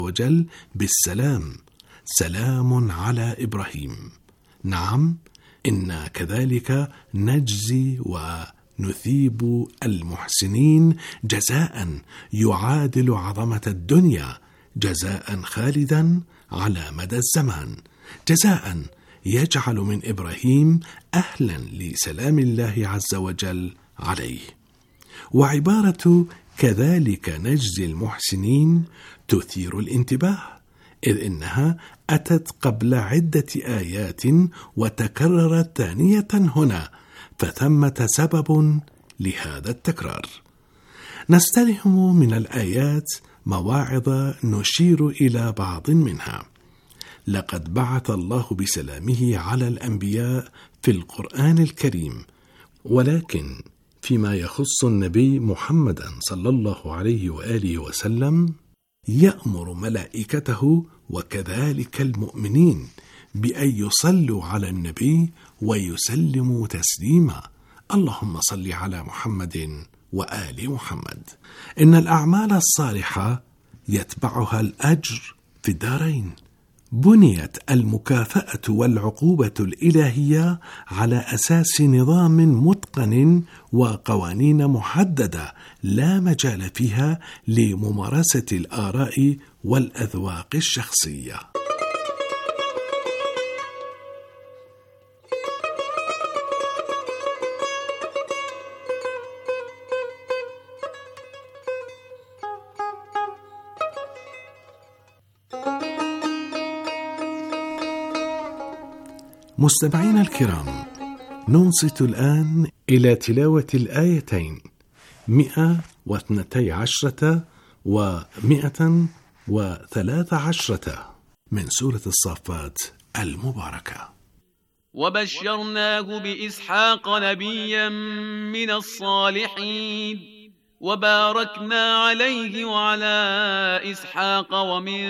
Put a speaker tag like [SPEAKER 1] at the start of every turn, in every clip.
[SPEAKER 1] وجل بالسلام: سلام على إبراهيم. نعم، إنا كذلك نجزي ونثيب المحسنين جزاء يعادل عظمة الدنيا، جزاء خالدا على مدى الزمان، جزاء يجعل من إبراهيم أهلا لسلام الله عز وجل عليه. وعبارة كذلك نجزي المحسنين تثير الانتباه، إذ إنها أتت قبل عدة آيات وتكررت ثانية هنا، فثمة سبب لهذا التكرار. نستلهم من الآيات مواعظ نشير إلى بعض منها. لقد بعث الله بسلامه على الأنبياء في القرآن الكريم، ولكن فيما يخص النبي محمد صلى الله عليه وآله وسلم يأمر ملائكته وكذلك المؤمنين بأن يصلوا على النبي ويسلموا تسليما. اللهم صل على محمد وآل محمد. إن الأعمال الصالحة يتبعها الأجر في الدارين. بنيت المكافأة والعقوبة الإلهية على أساس نظام متقن وقوانين محددة لا مجال فيها لممارسة الآراء والأذواق الشخصية. مستمعينا الكرام، ننصت الآن إلى تلاوة الآيتين 112 و113 من سورة الصافات المباركة.
[SPEAKER 2] وبشرناه بإسحاق نبيا من الصالحين وباركنا عليه وعلى إسحاق ومن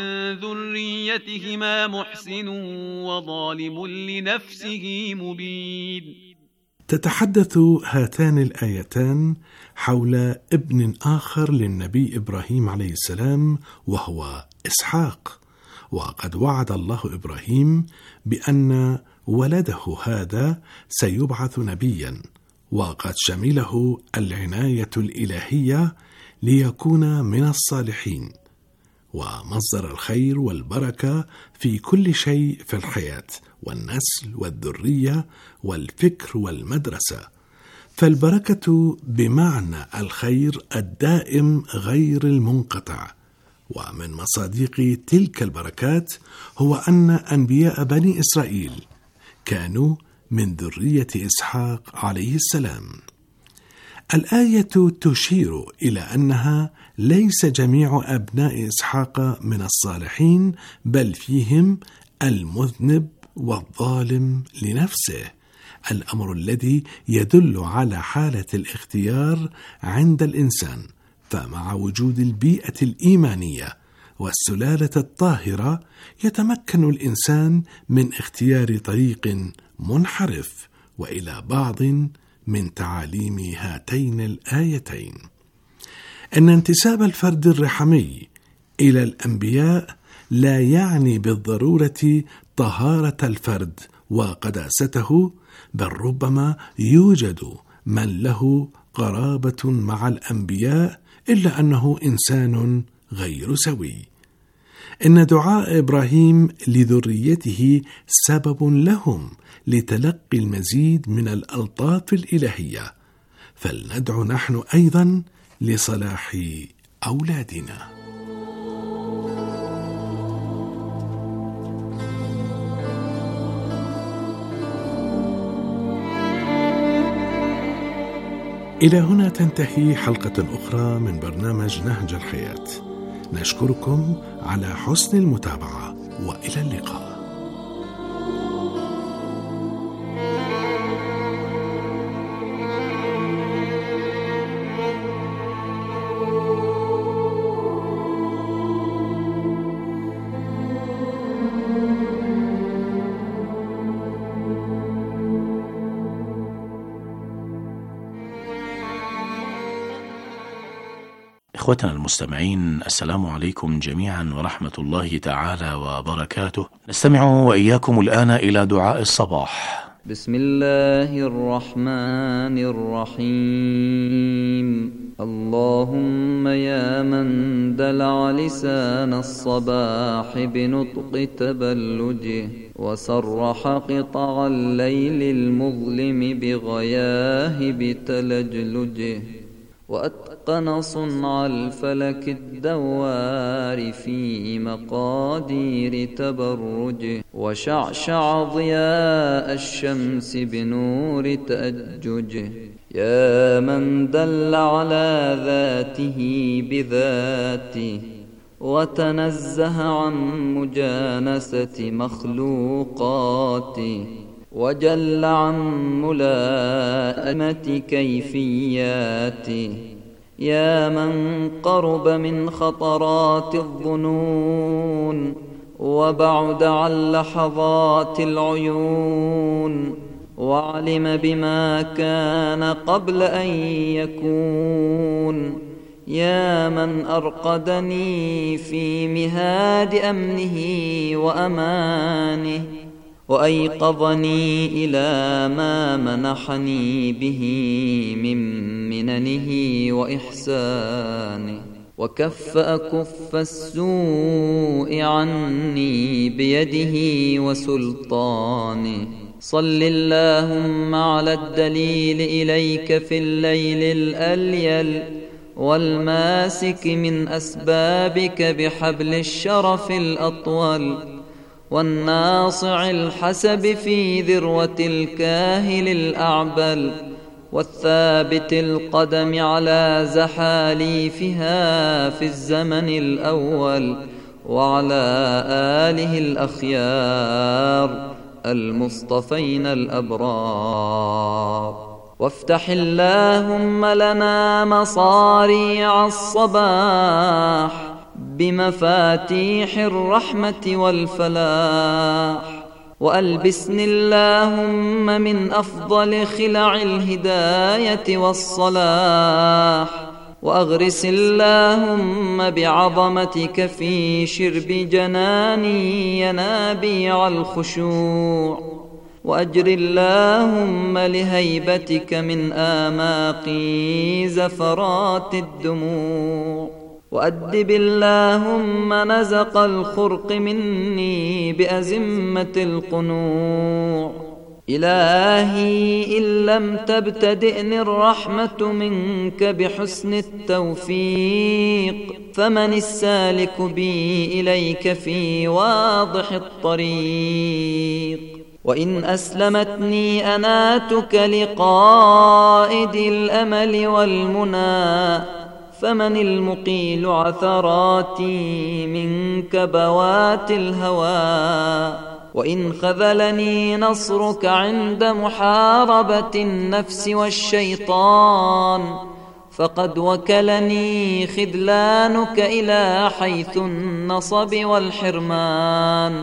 [SPEAKER 2] ذريتهما محسن وظالم لنفسه مبين.
[SPEAKER 1] تتحدث هاتان الآيتان حول ابن آخر للنبي إبراهيم عليه السلام وهو إسحاق، وقد وعد الله إبراهيم بأن ولده هذا سيبعث نبيا، وقد شمله العناية الإلهية ليكون من الصالحين ومصدر الخير والبركة في كل شيء في الحياة والنسل والذرية والفكر والمدرسة. فالبركة بمعنى الخير الدائم غير المنقطع. ومن مصادق تلك البركات هو أن أنبياء بني إسرائيل كانوا من ذرية إسحاق عليه السلام. الآية تشير إلى أنها ليس جميع أبناء إسحاق من الصالحين، بل فيهم المذنب والظالم لنفسه، الأمر الذي يدل على حالة الاختيار عند الإنسان. فمع وجود البيئة الإيمانية والسلالة الطاهرة يتمكن الإنسان من اختيار طريق منحرف وإلى بعض من تعاليم هاتين الآيتين. أن انتساب الفرد الرحمي إلى الأنبياء لا يعني بالضرورة طهارة الفرد وقداسته، بل ربما يوجد من له قرابة مع الأنبياء إلا أنه إنسان غير سوي. إن دعاء إبراهيم لذريته سبب لهم لتلقي المزيد من الألطاف الإلهية، فلندعو نحن أيضا لصلاح أولادنا. إلى هنا تنتهي حلقة أخرى من برنامج نهج الحياة. نشكركم على حسن المتابعة، وإلى اللقاء.
[SPEAKER 3] إخوتنا المستمعين، السلام عليكم جميعا ورحمة الله تعالى وبركاته. نستمع وإياكم الآن إلى دعاء الصباح.
[SPEAKER 4] بسم الله الرحمن الرحيم. اللهم يا من دلع لسان الصباح بنطق تبلجه، وسرح قطع الليل المظلم بغياهب تلجلجه، وأتقن صنع الفلك الدوار في مقادير تبرجه، وشعشع ضياء الشمس بنور تأججه. يا من دل على ذاته بذاته، وتنزه عن مجانسة مخلوقاته، وجل عن ملائمة كيفياته. يا من قرب من خطرات الظنون، وبعد عن لحظات العيون، وعلم بما كان قبل أن يكون. يا من أرقدني في مهاد أمنه وأمانه، وأيقظني إلى ما منحني به من مننه وإحسانه، وكف أكف السوء عني بيده وسلطانه. صل اللهم على الدليل إليك في الليل الأليل، والماسك من أسبابك بحبل الشرف الأطول، والناصع الحسب في ذروة الكاهل الأعبل، والثابت القدم على زحاليفها في الزمن الأول، وعلى آله الأخيار المصطفين الأبرار. وافتح اللهم لنا مصاريع الصباح بمفاتيح الرحمة والفلاح، وألبسني اللهم من أفضل خلع الهداية والصلاح، وأغرس اللهم بعظمتك في شرب جناني ينابيع الخشوع، وأجر اللهم لهيبتك من آماقي زفرات الدموع، وأدب اللهم نزق الخرق مني بأزمة القنوع. إلهي إن لم تبتدئني الرحمة منك بحسن التوفيق، فمن السالك بي إليك في واضح الطريق. وإن أسلمتني أناتك لقائد الأمل والمنى، فمن المقيل عثراتي من كبوات الهوى. وإن خذلني نصرك عند محاربة النفس والشيطان، فقد وكلني خذلانك إلى حيث النصب والحرمان.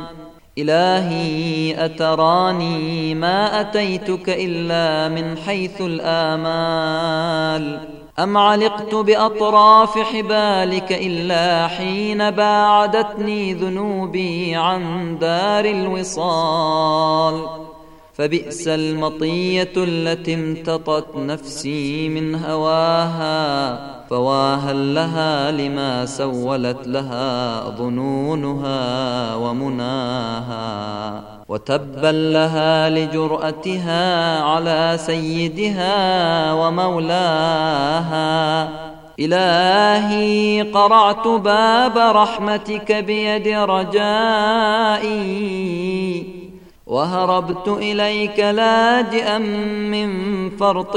[SPEAKER 4] إلهي أتراني ما أتيتك إلا من حيث الآمال، أم علقت بأطراف حبالك إلا حين باعدتني ذنوبي عن دار الوصال. فبئس المطية التي امتطت نفسي من هواها، فواها لها لما سولت لها ظنونها ومناها، وتبا لها لجرأتها على سيدها ومولاها. إلهي قرعت باب رحمتك بيد رجائي، وهربت إليك لاجئا من فرط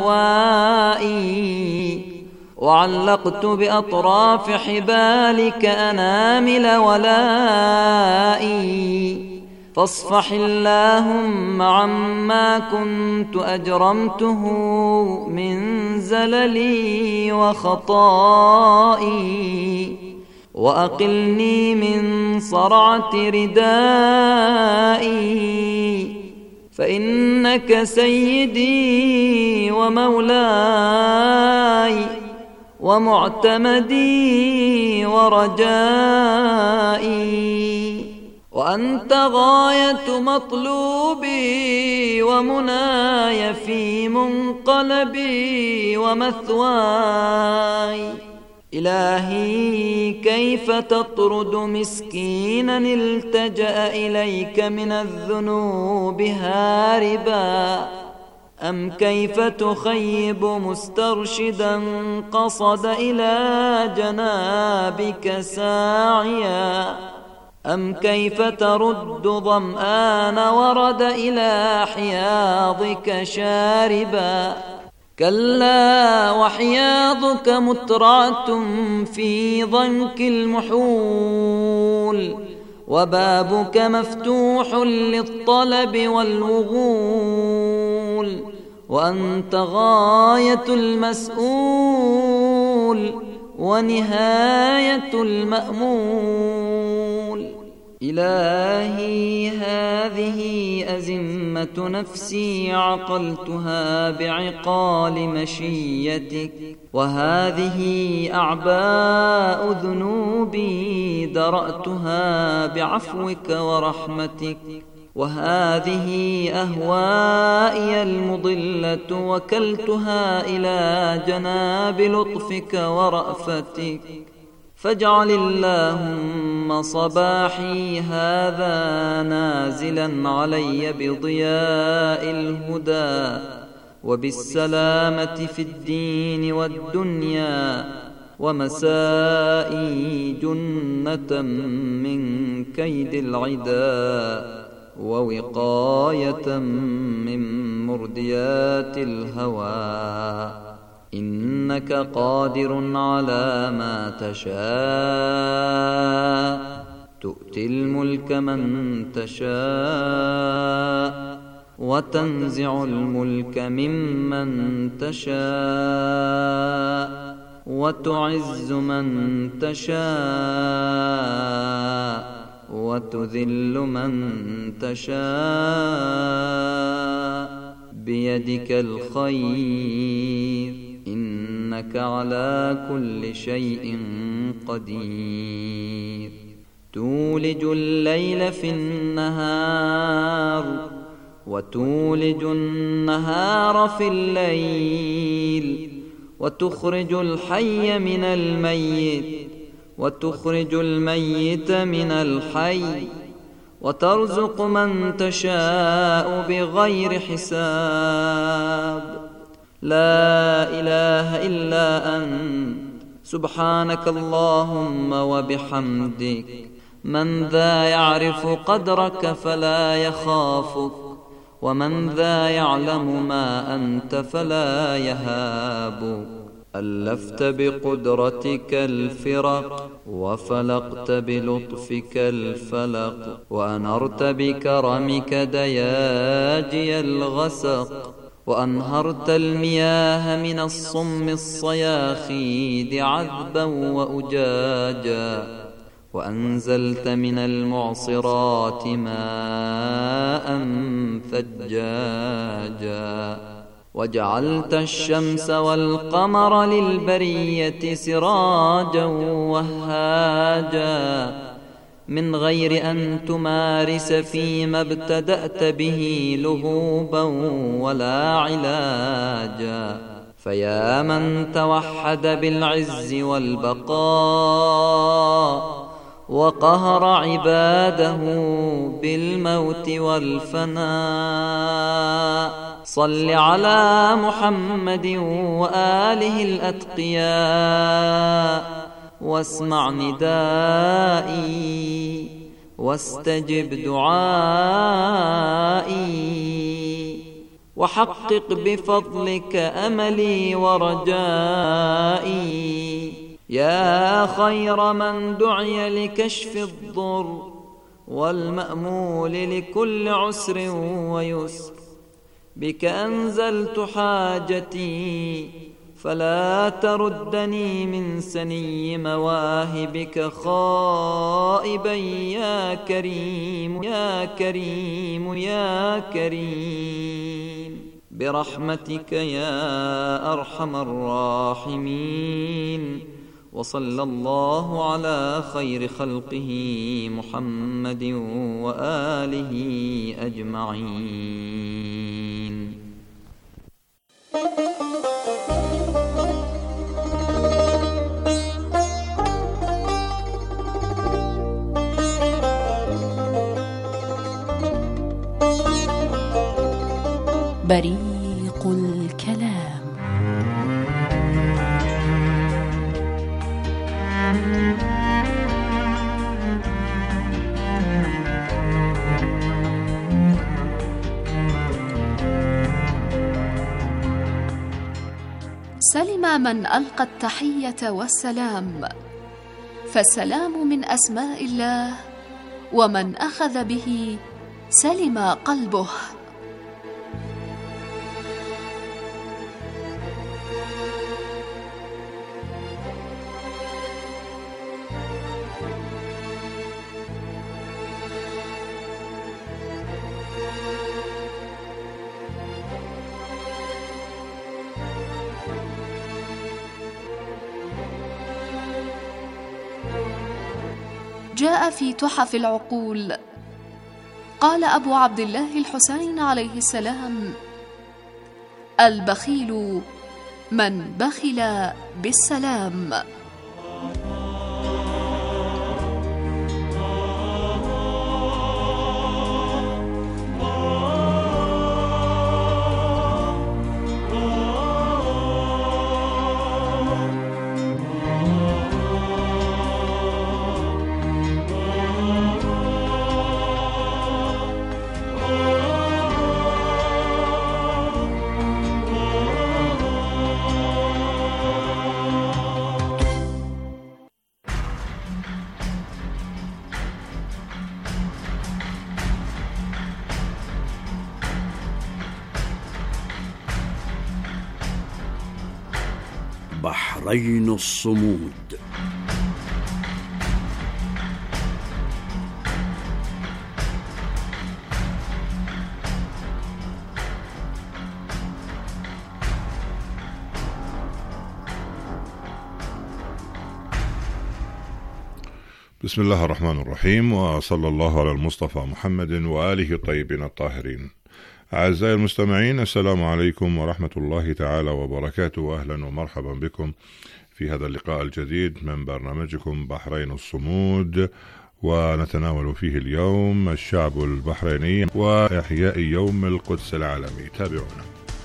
[SPEAKER 4] أهوائي، وعلقت بأطراف حبالك أنامل ولائي. فاصفح اللهم عما كنت أجرمته من زللي وخطائي، وأقلني من صرعة ردائي، فإنك سيدي ومولاي، ومعتمدي ورجائي، وأنت غاية مطلوبي ومناي في منقلبي ومثواي. إلهي كيف تطرد مسكينا التجأ إليك من الذنوب هاربا، أم كيف تخيب مسترشدا قصد إلى جنابك ساعيا، أم كيف ترد ظمآن ورد إلى حياضك شاربا. كلا وحياضك مترعة في ضنك المحول، وبابك مفتوح للطلب والوغول، وأنت غاية المسؤول ونهاية المأمول. إلهي هذه أزمة نفسي عقلتها بعقال مشيتك، وهذه أعباء ذنوبي درأتها بعفوك ورحمتك، وهذه أهوائي المضلة وكلتها إلى جناب لطفك ورأفتك. فاجعل اللهم صباحي هذا نازلا علي بضياء الهدى وبالسلامة في الدين والدنيا، ومسائي جنة من كيد العدا، ووقاية من مرديات الهوى. إنك قادر على ما تشاء، تؤتي الملك من تشاء، وتنزع الملك ممن تشاء، وتعز من تشاء، وتذل من تشاء. بيدك الخير، إنك على كل شيء قدير. تولج الليل في النهار، وتولج النهار في الليل، وتخرج الحي من الميت، وتخرج الميت من الحي، وترزق من تشاء بغير حساب. لا إله إلا أنت سبحانك اللهم وبحمدك. من ذا يعرف قدرك فلا يخافك، ومن ذا يعلم ما أنت فلا يهابك. ألفت بقدرتك الفرق، وفلقت بلطفك الفلق، وأنرت بكرمك دياجي الغسق، وأنهرت المياه من الصم الصياخيد عذبا وأجاجا، وأنزلت من المعصرات ماء ثجاجا، وجعلت الشمس والقمر للبرية سراجا وهاجا، من غير أن تمارس فيما ابتدأت به لهوبا ولا علاجا. فيا من توحد بالعز والبقاء، وقهر عباده بالموت والفناء، صل على محمد وآله الأتقياء، واسمع ندائي، واستجب دعائي، وحقق بفضلك أملي ورجائي. يا خير من دعي لكشف الضر، والمأمول لكل عسر ويسر، بك أنزلت حاجتي، فلا تردني من سني مواهبك خائبا يا كريم يا كريم يا كريم. برحمتك يا أرحم الراحمين. وصلى الله على خير خلقه محمد وآله أجمعين.
[SPEAKER 5] بريق الكلام. سلم من ألقى التحية والسلام، فالسلام من أسماء الله، ومن أخذ به سلم قلبه. جاء في تحف العقول، قال أبو عبد الله الحسين عليه السلام: البخيل من بخل بالسلام.
[SPEAKER 6] بحرين الصمود.
[SPEAKER 7] بسم الله الرحمن الرحيم، وصلى الله على المصطفى محمد وآله الطيبين الطاهرين. أعزائي المستمعين، السلام عليكم ورحمة الله تعالى وبركاته. أهلا ومرحبا بكم في هذا اللقاء الجديد من برنامجكم بحرين الصمود، ونتناول فيه اليوم الشعب البحريني وإحياء يوم القدس العالمي. تابعونا.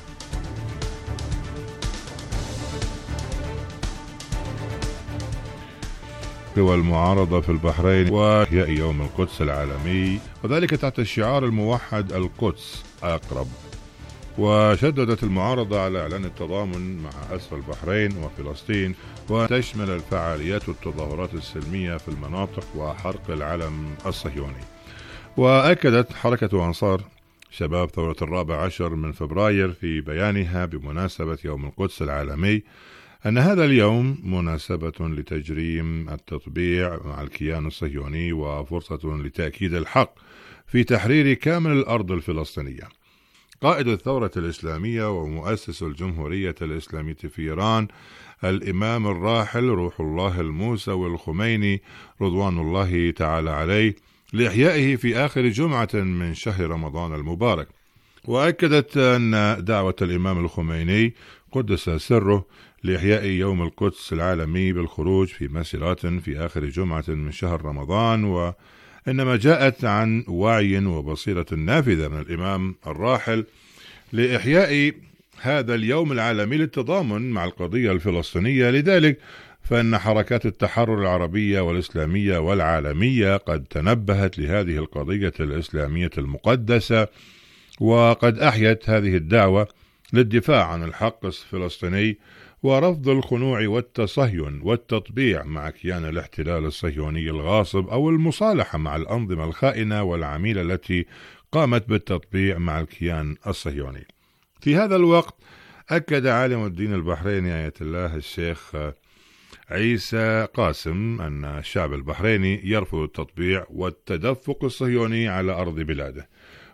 [SPEAKER 7] والمعارضة في البحرين وإحياء يوم القدس العالمي، وذلك تحت الشعار الموحد القدس أقرب. وشددت المعارضة على إعلان التضامن مع أسرى البحرين وفلسطين، وتشمل الفعاليات والتظاهرات السلمية في المناطق وحرق العلم الصهيوني. وأكدت حركة أنصار شباب ثورة 14 من فبراير في بيانها بمناسبة يوم القدس العالمي أن هذا اليوم مناسبة لتجريم التطبيع مع الكيان الصهيوني، وفرصة لتأكيد الحق في تحرير كامل الأرض الفلسطينية. قائد الثورة الإسلامية ومؤسس الجمهورية الإسلامية في إيران الإمام الراحل روح الله الموسوي الخميني رضوان الله تعالى عليه، لإحيائه في آخر جمعة من شهر رمضان المبارك. وأكدت أن دعوة الإمام الخميني قدس سره لإحياء يوم القدس العالمي بالخروج في مسيرات في آخر جمعة من شهر رمضان، وإنما جاءت عن وعي وبصيرة نافذة من الإمام الراحل لإحياء هذا اليوم العالمي للتضامن مع القضية الفلسطينية. لذلك فإن حركات التحرر العربية والإسلامية والعالمية قد تنبهت لهذه القضية الإسلامية المقدسة، وقد أحيت هذه الدعوة للدفاع عن الحق الفلسطيني ورفض الخنوع والتصهين والتطبيع مع كيان الاحتلال الصهيوني الغاصب، أو المصالحة مع الأنظمة الخائنة والعميلة التي قامت بالتطبيع مع الكيان الصهيوني. في هذا الوقت أكد عالم الدين البحريني آية الله الشيخ عيسى قاسم أن الشعب البحريني يرفض التطبيع والتدفق الصهيوني على أرض بلاده،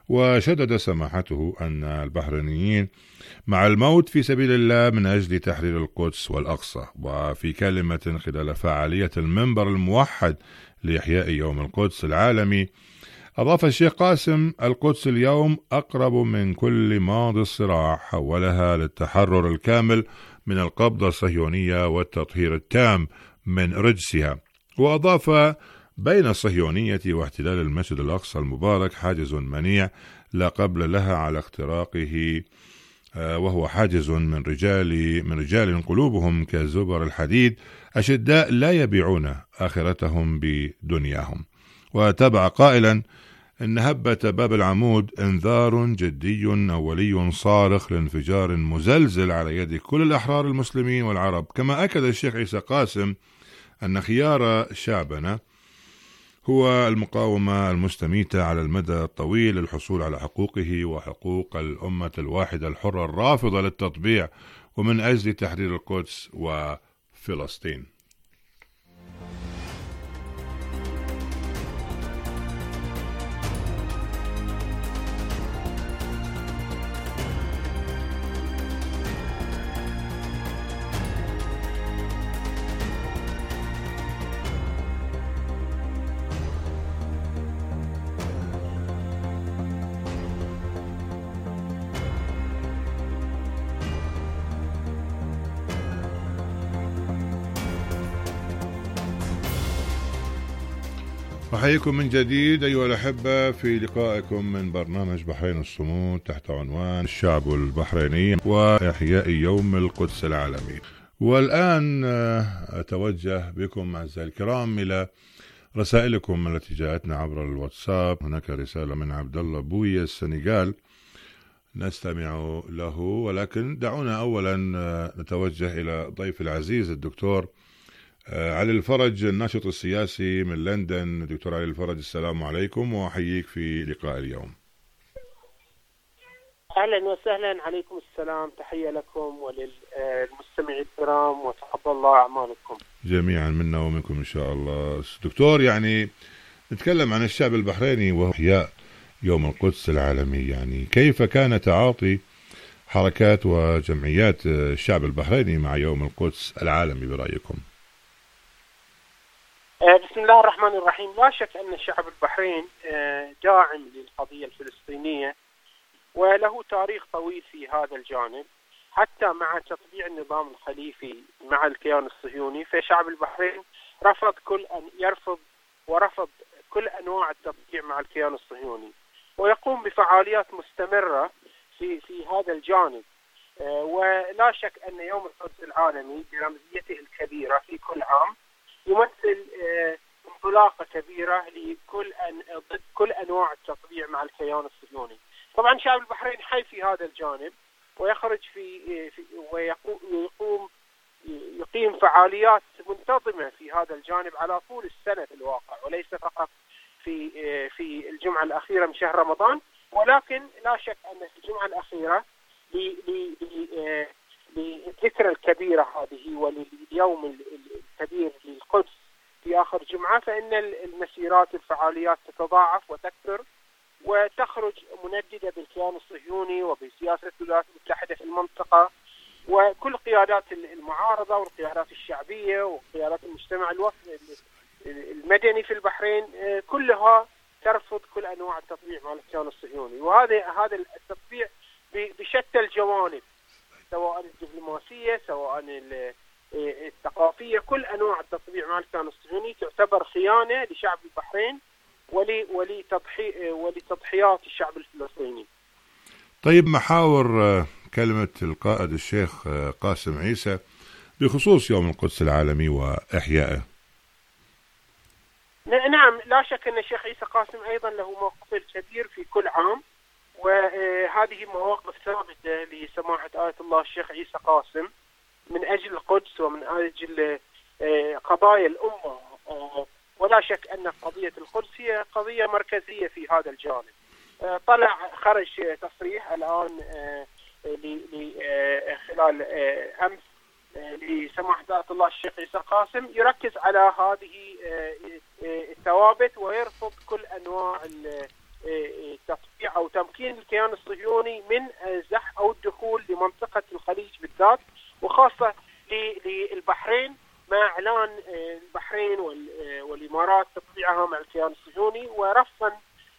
[SPEAKER 7] وشدد سماحته أن البحرينيين مع الموت في سبيل الله من أجل تحرير القدس والأقصى. وفي كلمة خلال فعالية المنبر الموحد لإحياء يوم القدس العالمي، أضاف الشيخ قاسم: القدس اليوم أقرب من كل ماضي الصراع حولها للتحرر الكامل من القبضة الصهيونية والتطهير التام من رجسها. وأضاف: بين الصهيونية واحتلال المسجد الأقصى المبارك حاجز منيع لا قبل لها على اختراقه، وهو حاجز من رجال قلوبهم كزبر الحديد أشداء لا يبيعون آخرتهم بدنياهم. وتابع قائلا: إن هبة باب العمود إنذار جدي أولي صارخ لانفجار مزلزل على يد كل الأحرار المسلمين والعرب. كما أكد الشيخ عيسى قاسم أن خيار شعبنا هو المقاومة المستميتة على المدى الطويل للحصول على حقوقه وحقوق الأمة الواحدة الحرة الرافضة للتطبيع، ومن أجل تحرير القدس وفلسطين. أحييكم من جديد أيها الأحبة في لقائكم من برنامج بحرين الصمود تحت عنوان الشعب البحريني وإحياء يوم القدس العالمي. والآن أتوجه بكم أعزائي الكرام إلى رسائلكم التي جاءتنا عبر الواتساب. هناك رسالة من عبد الله بوية السنغال نستمع له، ولكن دعونا أولا نتوجه إلى ضيف العزيز الدكتور علي الفرج الناشط السياسي من لندن. دكتور علي الفرج، السلام عليكم وأحييك في لقاء اليوم.
[SPEAKER 6] أهلا وسهلا. عليكم السلام، تحية لكم وللمستمعين الكرام وتقبل الله أعمالكم
[SPEAKER 7] جميعا منا ومنكم إن شاء الله. دكتور، يعني نتكلم عن الشعب البحريني وإحياء يوم القدس العالمي، يعني كيف كان تعاطي حركات وجمعيات الشعب البحريني مع يوم القدس العالمي برأيكم؟
[SPEAKER 6] بسم الله الرحمن الرحيم. لا شك أن شعب البحرين داعم للقضية الفلسطينية وله تاريخ طويل في هذا الجانب، حتى مع تطبيع النظام الخليفي مع الكيان الصهيوني. فشعب البحرين يرفض كل أنواع التطبيع مع الكيان الصهيوني، ويقوم بفعاليات مستمرة في هذا الجانب. ولا شك أن يوم القدس العالمي برمزيته الكبيرة في كل عام يمثل انطلاقة كبيرة ضد كل أنواع التطبيع مع الكيان الصهيوني. طبعا شعب البحرين حي في هذا الجانب، ويخرج يقيم فعاليات منتظمة في هذا الجانب على طول السنة في الواقع، وليس فقط في الجمعة الأخيرة من شهر رمضان. ولكن لا شك أن في الجمعة الأخيرة للذكرى الكبيرة هذه ولليوم الكبير للقدس في آخر جمعة، فإن المسيرات والفعاليات تتضاعف وتكثر وتخرج منددة بالكيان الصهيوني وبسياسة الولايات المتحدة في المنطقة، وكل قيادات المعارضة والقيادات الشعبية وقيادات المجتمع المدني في البحرين كلها ترفض كل أنواع التطبيع مع الكيان الصهيوني. وهذا التطبيع بشتى الجوانب، سواء الدبلوماسية سواء الثقافية، كل أنواع التطبيع مع الكيان الصهيوني تعتبر خيانة لشعب البحرين ولتضحيات الشعب الفلسطيني.
[SPEAKER 7] طيب، محاور كلمة القائد الشيخ قاسم عيسى بخصوص يوم القدس العالمي وإحيائه.
[SPEAKER 6] نعم، لا شك أن الشيخ عيسى قاسم أيضا له موقف كبير في كل عام، وهذه مواقف ثابتة لسماحة آية الله الشيخ عيسى قاسم من أجل القدس ومن أجل قضايا الأمة. ولا شك أن قضية القدس هي قضية مركزية في هذا الجانب. خرج تصريح الآن خلال أمس لسماحة آية الله الشيخ عيسى قاسم يركز على هذه الثوابت ويرفض كل أنواع التطبيع أو تمكين الكيان الصهيوني من زح أو الدخول لمنطقة الخليج بالذات، وخاصة للبحرين مع إعلان البحرين والإمارات تطبيعها مع الكيان الصهيوني، ورفضا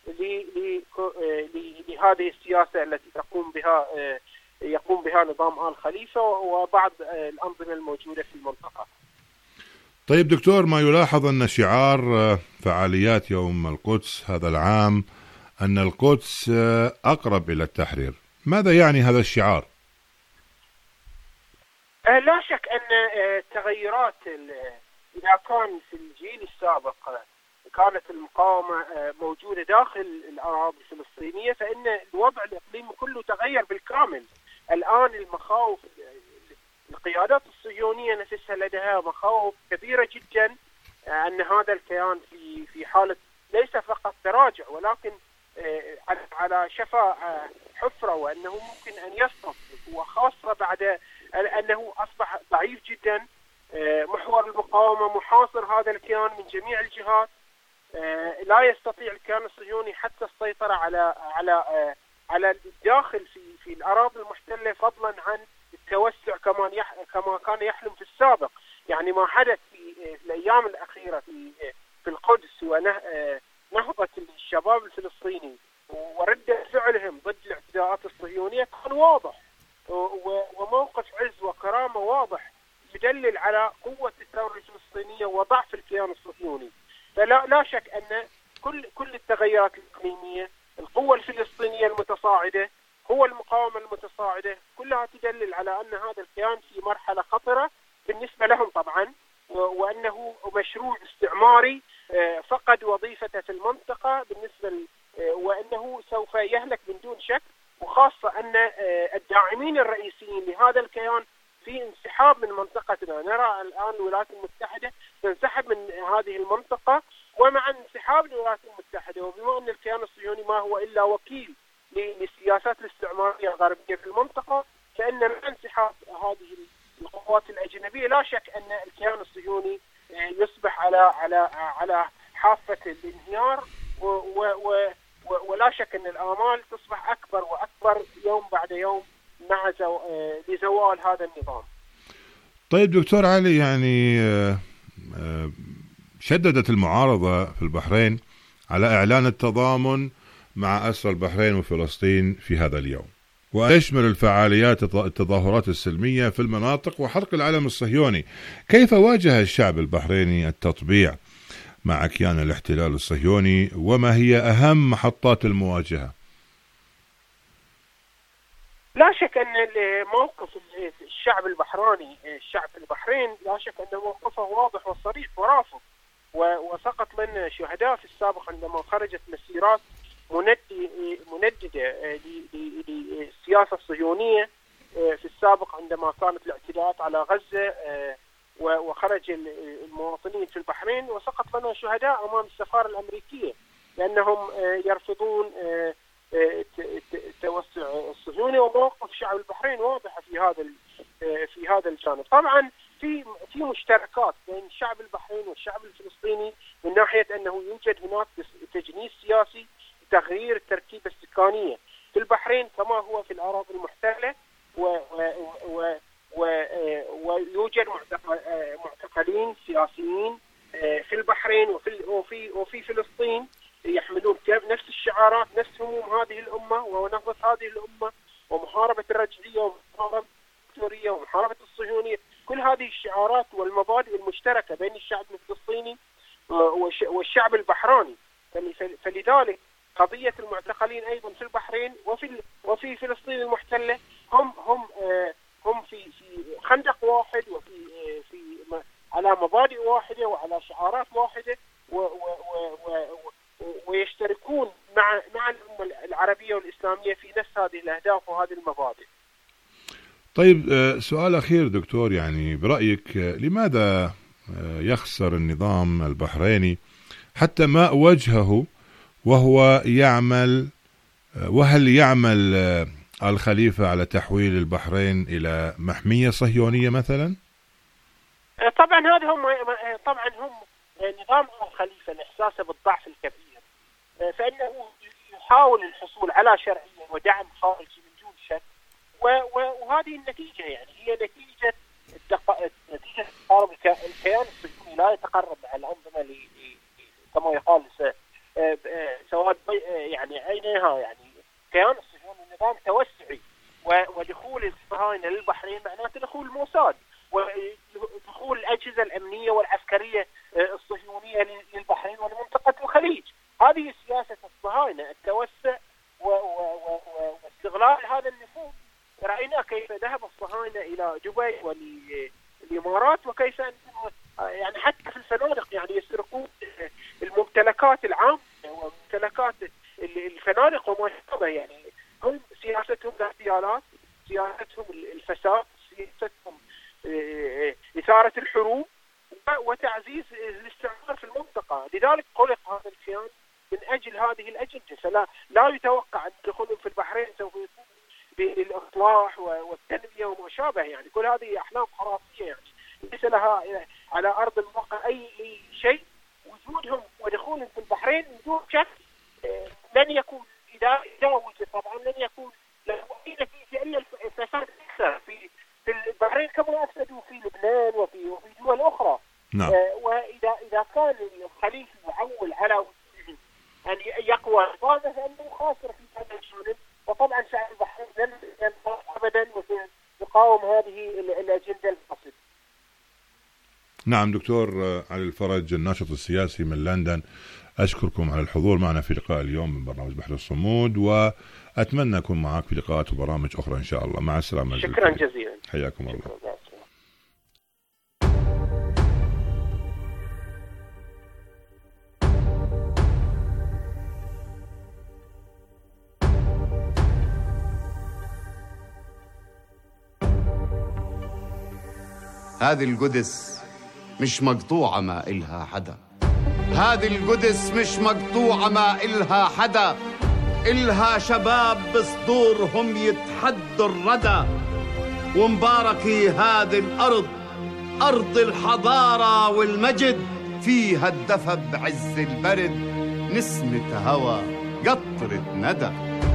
[SPEAKER 6] لهذه السياسة التي يقوم بها نظام آل خليفة وبعض الأنظمة الموجودة في المنطقة.
[SPEAKER 7] طيب دكتور، ما يلاحظ أن شعار فعاليات يوم القدس هذا العام أن القدس أقرب إلى التحرير، ماذا يعني هذا الشعار؟
[SPEAKER 6] لا شك أن التغيرات إذا كان في الجيل السابق كانت المقاومة موجودة داخل الأراضي الفلسطينية، فإن الوضع الإقليمي كله تغير بالكامل. الآن المخاوف، القيادات الصهيونية نفسها لديها مخاوف كبيرة جدا أن هذا الكيان في حالة ليس فقط تراجع ولكن على شفا حفرة، وأنه ممكن أن يسقط، وخاصة بعد أنه أصبح ضعيف جدا. محور المقاومة محاصر هذا الكيان من جميع الجهات، لا يستطيع الكيان الصهيوني حتى السيطرة على الداخل في الأراضي المحتلة، فضلا عن التوسع كما كان يحلم في السابق. يعني ما حدث في الأيام الأخيرة في القدس ونهضة الشباب الفلسطيني وردة فعلهم ضد الاعتداءات الصهيونية كان واضح، وموقف عز وكرامة واضح يدلل على قوة الثورة الفلسطينية وضعف الكيان الصهيوني. فلا شك أن كل التغيرات الإقليمية، القوة الفلسطينية المتصاعدة، قوة المقاومة المتصاعدة، كلها تدلل على أن هذا الكيان في مرحلة خطرة بالنسبة لهم طبعا، وأنه مشروع استعماري فقد وظيفته في المنطقة وأنه سوف يهلك من دون شك. وخاصة أن الداعمين الرئيسيين لهذا الكيان في انسحاب من منطقتنا. نرى الآن الولايات المتحدة تنسحب من هذه المنطقة، ومع انسحاب الولايات المتحدة وبما أن الكيان الصهيوني ما هو إلا وكيل للسياسات الاستعمارية الغربية في المنطقة، فإن مع انسحاب هذه القوات الأجنبية لا شك أن الكيان الصهيوني يصبح على حافة الانهيار، ولا شك أن الآمال تصبح أكبر وأكبر يوم بعد يوم مع لزوال هذا النظام.
[SPEAKER 7] طيب دكتور علي، يعني شددت المعارضة في البحرين على إعلان التضامن مع أسرى البحرين وفلسطين في هذا اليوم، ويشمل الفعاليات التظاهرات السلمية في المناطق وحرق العلم الصهيوني. كيف واجه الشعب البحريني التطبيع مع كيان الاحتلال الصهيوني، وما هي أهم محطات المواجهة؟
[SPEAKER 6] لا شك أن موقف الشعب في البحرين لا شك أن موقفه واضح وصريح ورافض، وسقط من شهداء في السابق عندما خرجت مسيرات منددة للسياسة الصهيونية في السابق عندما كانت الاعتداءات على غزة، وخرج المواطنين في البحرين وسقط لنا شهداء أمام السفارة الأمريكية لأنهم يرفضون التوسع الصهيوني. وموقف شعب البحرين واضح في هذا الجانب. طبعا في مشتركات بين شعب البحرين والشعب الفلسطيني من ناحية أنه يوجد هناك تجنيس سياسي، تغيير التركيبة السكانية في البحرين كما هو في الأراضي المحتلة، ويوجد معتقلين سياسيين في البحرين وفي فلسطين يحملون نفس الشعارات، نفس هموم هذه الأمة ونهضة هذه الأمة ومحاربة الرجعية ومحاربة الدكتورية ومحاربة الصهيونية. كل هذه الشعارات والمبادئ المشتركة بين الشعب الفلسطيني والشعب البحراني. فلذلك قضية المعتقلين أيضا في البحرين وفي فلسطين المحتلة هم في خندق واحد، وفي على مبادئ واحدة وعلى شعارات واحدة، ويشتركون مع الأمة العربية والإسلامية في نفس هذه الأهداف وهذه المبادئ.
[SPEAKER 7] طيب سؤال أخير دكتور، يعني برأيك لماذا يخسر النظام البحريني حتى ما وجهه وهل يعمل الخليفة على تحويل البحرين إلى محمية صهيونية مثلا؟
[SPEAKER 6] طبعا هم نظام الخليفة لإحساسه بالضعف الكبير، فإنه تحاول الحصول على شرعية ودعم خارجي من دون شك، وهذه النتيجة يعني هي نتيجة تقارب الكيان الصهيوني لا يتقرب مع الأنظمة كما يقال سواد يعني عينيها، يعني الكيان الصهيوني نظام توسعي، ودخول الصهاينة للبحرين معناته دخول الموساد ودخول الأجهزة الأمنية والعسكرية الصهيونية للبحرين ولمنطقة الخليج. هذه سياسة الصهاينة، التوسع واستغلال هذا النفوذ. رأينا كيف ذهب الصهاينة إلى دبي والإمارات، وكيف يعني حتى في الفنادق يعني يسرقون الممتلكات العامة وممتلكات الفنادق وما شابه. يعني هم سياستهم الاغتيالات، سياستهم الفساد، سياستهم إثارة الحروب وتعزيز الاستعمار في المنطقة. لذلك خلق هذا الكيان من أجل هذه الأجندة، فلا يتوقع أن دخولهم في البحرين سوف يكون بالإصلاح والتنمية وما شابه. يعني كل هذه أحلام خرافية، يعني ليس لها على أرض الواقع أي شيء. وجودهم ودخولهم في البحرين بدون شك لن يكون، إذا وجد طبعا لن يكون له أي نتيجة إلا الفساد أكثر في البحرين كما أفسدوا في لبنان وفي دول أخرى.
[SPEAKER 7] نعم.
[SPEAKER 6] وإذا كان الخليفة يعول على وجوده أن يقوى نظامه فإنه خاسر في هذا الجانب. وطبعا شعب البحرين لن أبدا يقاوم هذه الأجندة الفاسدة.
[SPEAKER 7] نعم دكتور علي الفرج الناشط السياسي من لندن، أشكركم على الحضور معنا في لقاء اليوم من برنامج بحر الصمود، وأتمنى أكون معك في لقاءات وبرامج أخرى إن شاء الله. مع السلامة.
[SPEAKER 6] شكرا جزيلا.
[SPEAKER 7] حياكم الله.
[SPEAKER 8] هذه القدس مش مقطوعة ما إلها حدا، هذه القدس مش مقطوعة ما إلها حدا، إلها شباب بصدورهم يتحدوا الردى. ومباركي هذه الأرض، أرض الحضارة والمجد، فيها الدفى بعز البرد، نسمة هوى قطرة ندى.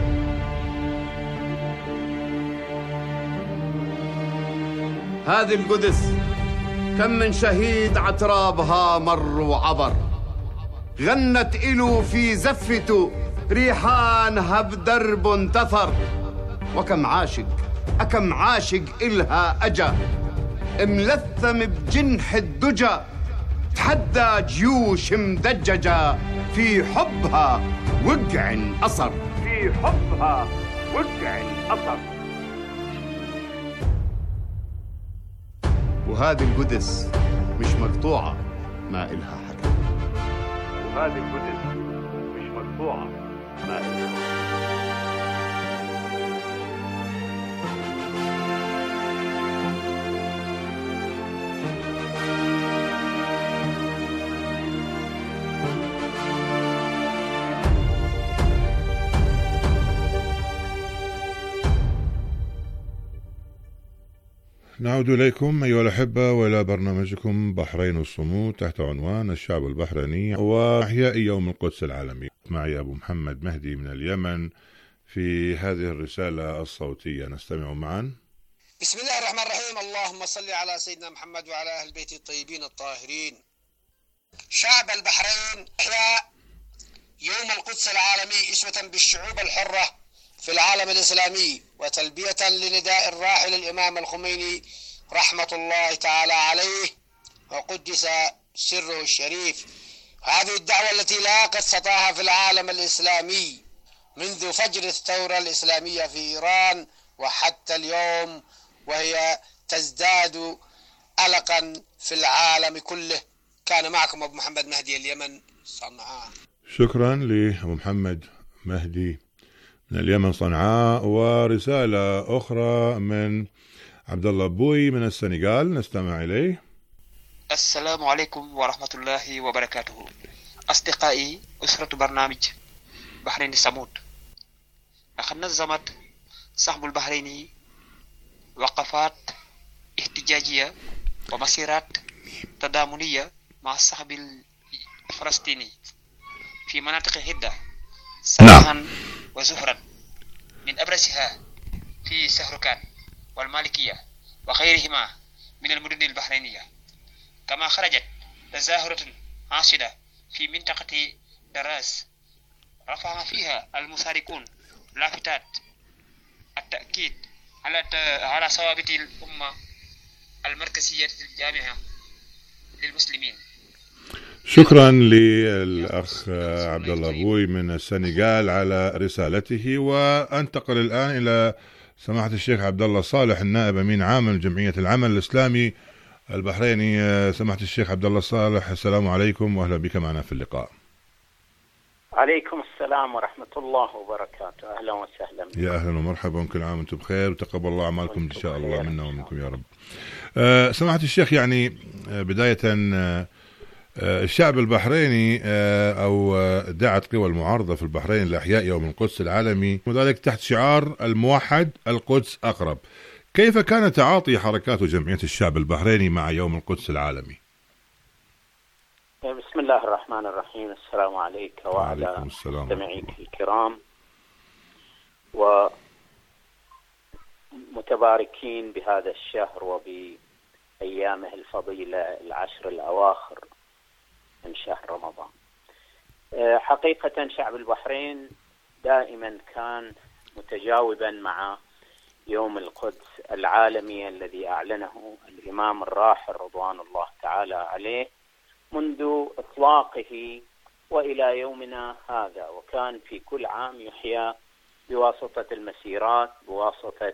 [SPEAKER 8] هذه القدس كم من شهيد عترابها مر وعبر، غنت إله في زفته ريحانها بدرب انتثر. وكم عاشق إلها أجا، ملثم بجنح الدجى، تحدى جيوش مدججة، في حبها وقع أثر، في حبها وقع أثر. وهذه القدس مش مقطوعة ما إلها حدا، وهذه القدس مش مقطوعة ما إلها حدا.
[SPEAKER 7] نعود إليكم أيها الأحبة وإلى برنامجكم بحرين الصمود تحت عنوان الشعب البحريني وإحياء يوم القدس العالمي. معي أبو محمد مهدي من اليمن في هذه الرسالة الصوتية، نستمع معا.
[SPEAKER 9] بسم الله الرحمن الرحيم. اللهم صل على سيدنا محمد وعلى أهل بيته الطيبين الطاهرين. شعب البحرين إحياء يوم القدس العالمي اسمة بالشعوب الحرة في العالم الإسلامي، وتلبية لنداء الراحل الإمام الخميني رحمة الله تعالى عليه وقدس سره الشريف. هذه الدعوة التي لاقت سطاها في العالم الإسلامي منذ فجر الثورة الإسلامية في إيران وحتى اليوم، وهي تزداد ألقا في العالم كله. كان معكم أبو محمد مهدي اليمن صنعاء.
[SPEAKER 7] شكرا لأبو محمد مهدي من اليمن صنعاء. ورسالة أخرى من عبد الله بوي من السنغال، نستمع إليه.
[SPEAKER 10] السلام عليكم ورحمة الله وبركاته. أصدقائي، أسرة برنامج بحرين الصمود، لقد نظمت صاحب البحريني وقفات احتجاجية ومسيرات تضامنية مع الصحب الفلسطيني في مناطق عدة، سواء وزهرا من أبرزها في سهركان والمالكية وغيرهما من المدن البحرينية. كما خرجت تظاهرة عاصدة في منطقة دراس رفع فيها المشاركون لافتات التأكيد على ثوابت الأمة المركزية الجامعة للمسلمين.
[SPEAKER 7] شكرا للأخ عبد الله أبوي من السنغال على رسالته. وأنتقل الآن إلى سماحة الشيخ عبد الله صالح النائب أمين عام جمعية العمل الإسلامي البحريني. سماحة الشيخ عبد الله صالح، السلام عليكم وأهلا بك معنا في اللقاء.
[SPEAKER 11] عليكم السلام ورحمة الله وبركاته. أهلا وسهلا.
[SPEAKER 7] يا أهلا ومرحبا، كل عام وأنتم بخير وتقبل الله أعمالكم إن شاء الله منا ومنكم يا رب. سماحة الشيخ، يعني بداية الشعب البحريني أو دعت قوى المعارضة في البحرين لإحياء يوم القدس العالمي، وذلك تحت شعار الموحد القدس أقرب. كيف كان تعاطي حركات جمعية الشعب البحريني مع يوم القدس العالمي؟
[SPEAKER 11] بسم الله الرحمن الرحيم. السلام عليك وعلى مستمعيك الكرام، ومتباركين بهذا الشهر وبأيامه الفضيلة العشر الأواخر من شهر رمضان. حقيقة شعب البحرين دائما كان متجاوبا مع يوم القدس العالمي الذي أعلنه الإمام الراحل رضوان الله تعالى عليه منذ إطلاقه وإلى يومنا هذا، وكان في كل عام يحيى بواسطة المسيرات، بواسطة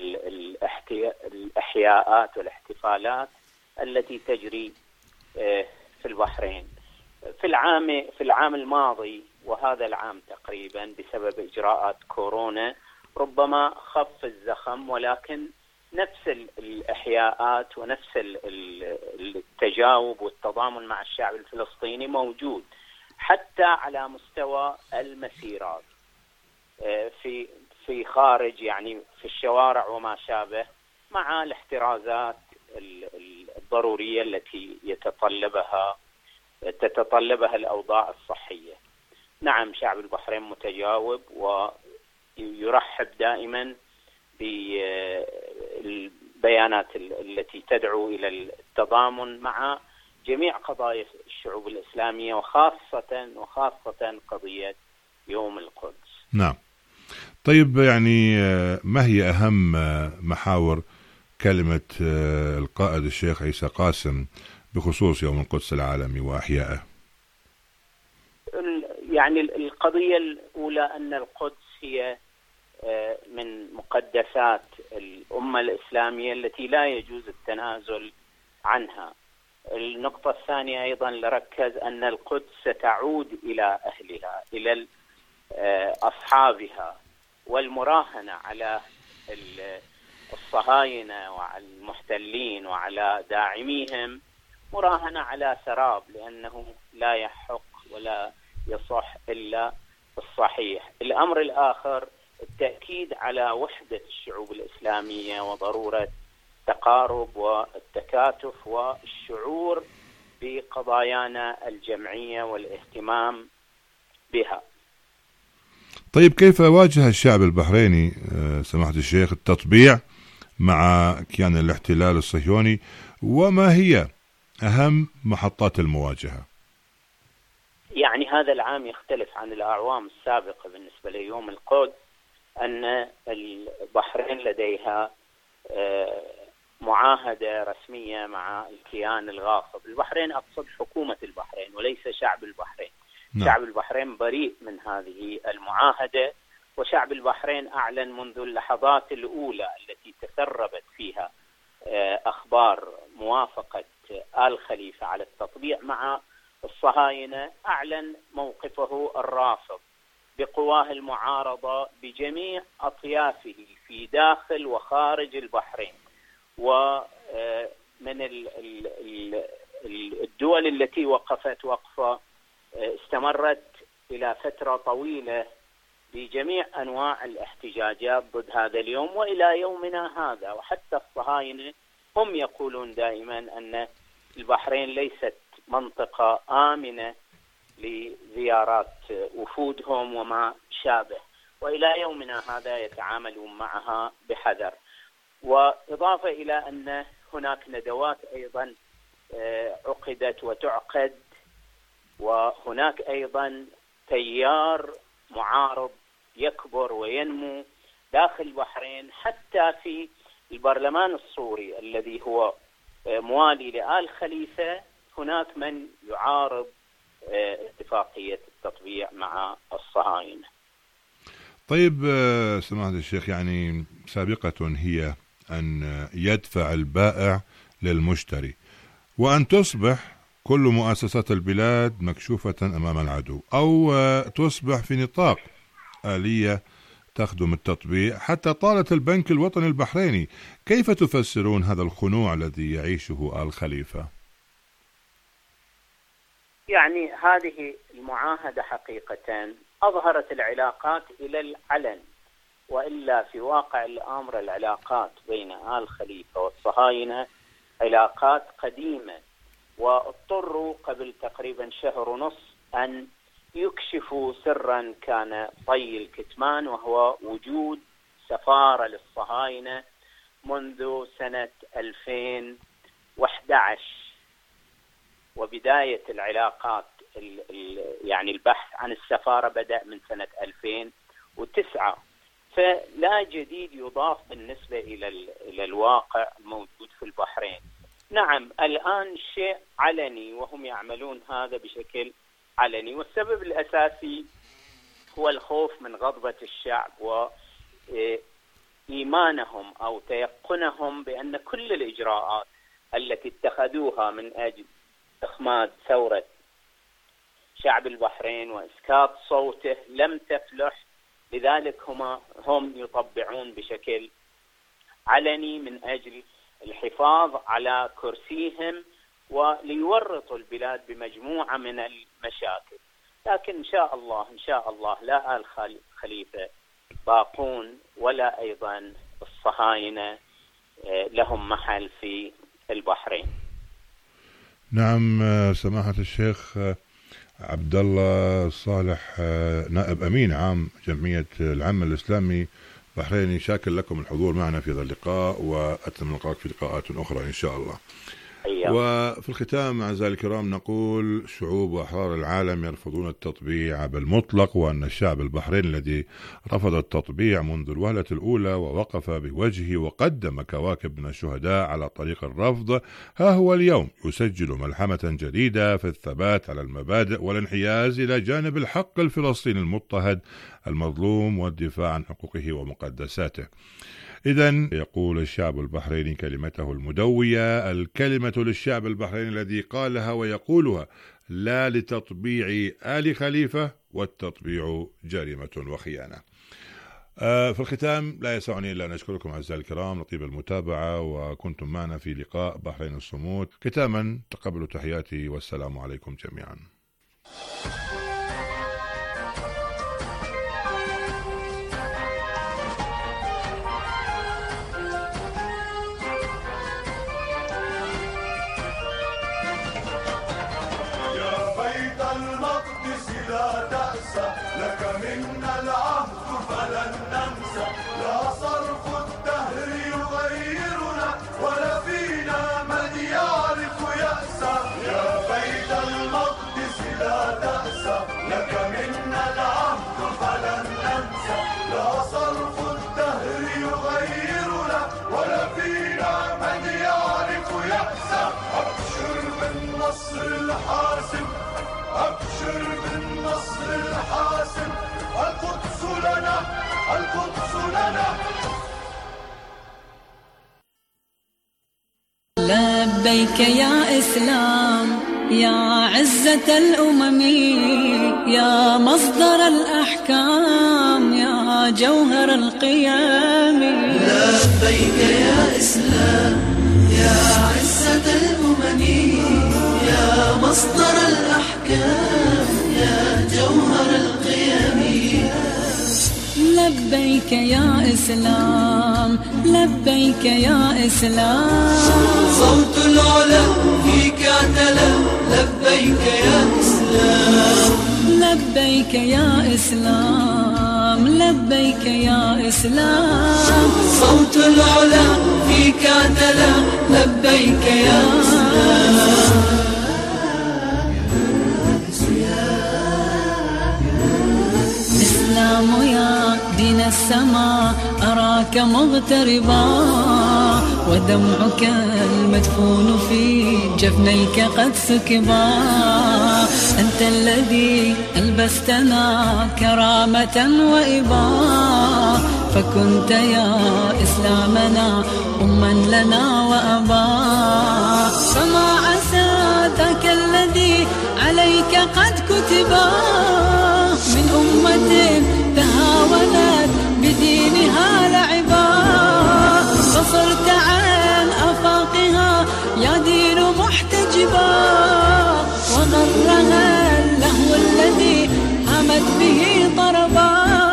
[SPEAKER 11] الإحياءات والاحتفالات التي تجري في البحرين. في العام الماضي وهذا العام تقريبا بسبب إجراءات كورونا ربما خف الزخم، ولكن نفس الإحياءات ونفس التجاوب والتضامن مع الشعب الفلسطيني موجود حتى على مستوى المسيرات في خارج، يعني في الشوارع وما شابه، مع الاحترازات الضرورية التي تتطلبها الأوضاع الصحية. نعم، شعب البحرين متجاوب ويرحب دائما بالبيانات التي تدعو إلى التضامن مع جميع قضايا الشعوب الإسلامية، وخاصة قضية يوم القدس.
[SPEAKER 7] نعم. طيب، يعني ما هي أهم محاور كلمة القائد الشيخ عيسى قاسم بخصوص يوم القدس العالمي وأحيائه؟
[SPEAKER 11] يعني القضية الأولى أن القدس هي من مقدسات الأمة الإسلامية التي لا يجوز التنازل عنها. النقطة الثانية أيضا لركز أن القدس ستعود إلى أهلها، إلى أصحابها، والمراهنة على الصهاينة وعلى المحتلين وعلى داعميهم مراهنة على سراب، لأنه لا يحق ولا يصح إلا الصحيح. الأمر الآخر التأكيد على وحدة الشعوب الإسلامية وضرورة التقارب والتكاتف والشعور بقضايانا الجمعية والاهتمام بها.
[SPEAKER 7] طيب، كيف واجه الشعب البحريني سماحة الشيخ التطبيع مع كيان الاحتلال الصهيوني، وما هي أهم محطات المواجهة؟
[SPEAKER 11] يعني هذا العام يختلف عن الأعوام السابقة بالنسبة ليوم القدس، أن البحرين لديها معاهدة رسمية مع الكيان الغاصب. البحرين أقصد حكومة البحرين وليس شعب البحرين. شعب البحرين بريء من هذه المعاهدة، وشعب البحرين أعلن منذ اللحظات الأولى التي تسربت فيها أخبار موافقة آل خليفة على التطبيع مع الصهاينة، أعلن موقفه الرافض بقواه المعارضة بجميع أطيافه في داخل وخارج البحرين. ومن الدول التي وقفت وقفة استمرت إلى فترة طويلة بجميع أنواع الاحتجاجات ضد هذا اليوم وإلى يومنا هذا. وحتى الصهاينة هم يقولون دائما أن البحرين ليست منطقة آمنة لزيارات وفودهم وما شابه. وإلى يومنا هذا يتعاملون معها بحذر. وإضافة إلى أن هناك ندوات أيضا عقدت وتعقد، وهناك أيضا تيار معارض يكبر وينمو داخل البحرين، حتى في البرلمان السوري الذي هو موالي لآل خليفة هناك من يعارض اتفاقية التطبيع مع الصهاينة.
[SPEAKER 7] طيب سماحة الشيخ، يعني سابقة هي أن يدفع البائع للمشتري، وأن تصبح كل مؤسسات البلاد مكشوفة أمام العدو، أو تصبح في نطاق آلية تخدم التطبيع حتى طالة البنك الوطني البحريني. كيف تفسرون هذا الخنوع الذي يعيشه آل خليفة؟
[SPEAKER 11] يعني هذه المعاهدة حقيقة أظهرت العلاقات إلى العلن، وإلا في واقع الأمر العلاقات بين آل خليفة والصهاينة علاقات قديمة، واضطروا قبل تقريبا شهر ونصف أن يكشفوا سرا كان طي الكتمان، وهو وجود سفارة للصهاينة منذ سنة 2011، وبداية العلاقات يعني البحث عن السفارة بدأ من سنة 2009. فلا جديد يضاف بالنسبة إلى الواقع الموجود في البحرين. نعم الآن شيء علني وهم يعملون هذا بشكل علني، والسبب الأساسي هو الخوف من غضبة الشعب وإيمانهم أو تيقنهم بأن كل الإجراءات التي اتخذوها من أجل إخماد ثورة شعب البحرين وإسكات صوته لم تفلح، لذلك هم يطبعون بشكل علني من أجل الحفاظ على كرسيهم وليورطوا البلاد بمجموعة من المشاكل. لكن إن شاء الله لا آل خليفة باقون ولا أيضا الصهاينة لهم محل في البحرين.
[SPEAKER 7] نعم سماحة الشيخ عبد الله صالح، نائب أمين عام جمعية العمل الإسلامي البحريني، شاكر لكم الحضور معنا في هذا اللقاء، وأتمنى نلقاك في لقاءات أخرى إن شاء الله. وفي الختام أعزائي الكرام نقول شعوب وأحرار العالم يرفضون التطبيع بالمطلق، وأن الشعب البحريني الذي رفض التطبيع منذ الوهلة الأولى ووقف بوجهه وقدم كواكب من الشهداء على طريق الرفض، ها هو اليوم يسجل ملحمة جديدة في الثبات على المبادئ والانحياز إلى جانب الحق الفلسطيني المضطهد المظلوم والدفاع عن حقوقه ومقدساته. إذن يقول الشعب البحريني كلمته المدوية، الكلمة للشعب البحريني الذي قالها ويقولها: لا لتطبيع آل خليفة، والتطبيع جريمة وخيانة. في الختام لا يسعني إلا أن أشكركم أعزائي الكرام لطيب المتابعة، وكنتم معنا في لقاء بحرين الصمود. ختاما تقبلوا تحياتي والسلام عليكم جميعا.
[SPEAKER 12] أبشر بالنصر الحاسم، القدس لنا، القدس لنا.
[SPEAKER 13] لبيك يا إسلام يا عزة الأمم، يا مصدر الأحكام، يا جوهر القيام.
[SPEAKER 12] لبيك يا إسلام يا عزة الأمم، يا مصدر الأحكام، يا جوهر القيم.
[SPEAKER 13] لبيك يا إسلام، لبيك يا إسلام،
[SPEAKER 12] صوت العلا فيك اعتلى. لبيك يا إسلام،
[SPEAKER 13] لبيك يا إسلام. لبيك يا إسلام.
[SPEAKER 12] صوت العلا فيك اعتلى لبيك يا إسلام.
[SPEAKER 13] إسلام يا دين السماء أراك مغتربا، ودمعك المدفون في جفنيك قد سكبا. أنت الذي ألبستنا كرامة وإبا، فكنت يا إسلامنا أما لنا وأبا. فما عسى ذاك الذي عليك قد كتبا، من أمة تهاونت بدينها لعبا. فصرت عن أفاقها يا دين محتجبا، وغرها اللهو الذي همت به طربا.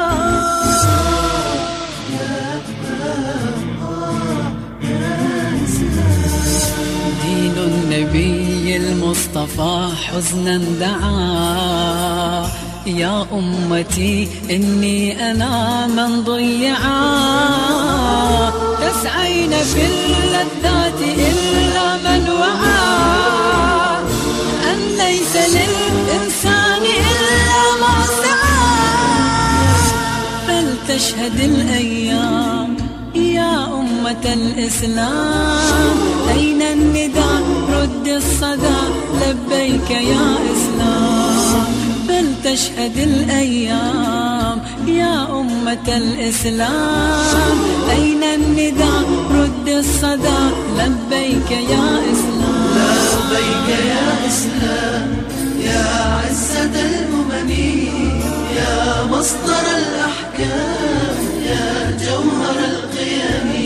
[SPEAKER 13] دين النبي المصطفى حزنا دعا، يا أمتي إني أنا من ضيعا. تسعين في اللذات إلا من وعى، أن ليس للإنسان إلا ما سعى. فلتشهد الأيام يا أمة الإسلام، أين النداء رد الصدى لبيك يا إسلام. فلتشهد الأيام يا أمة الإسلام، أين النداء رد الصدى لبيك يا إسلام.
[SPEAKER 12] لبيك يا إسلام يا عزة الأمم، يا مصدر الأحكام، يا جوهر القيم.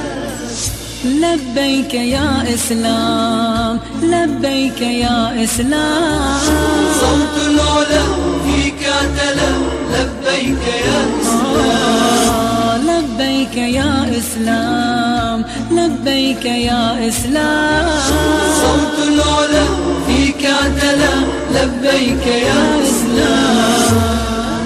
[SPEAKER 13] لبيك يا إسلام، لبيك يا إسلام.
[SPEAKER 12] صوت العلا فيك اعتلى لبيك يا إسلام.
[SPEAKER 13] لبيك يا إسلام، لبيك يا إسلام.
[SPEAKER 12] صوت العلا فيك اعتلى لبيك يا إسلام.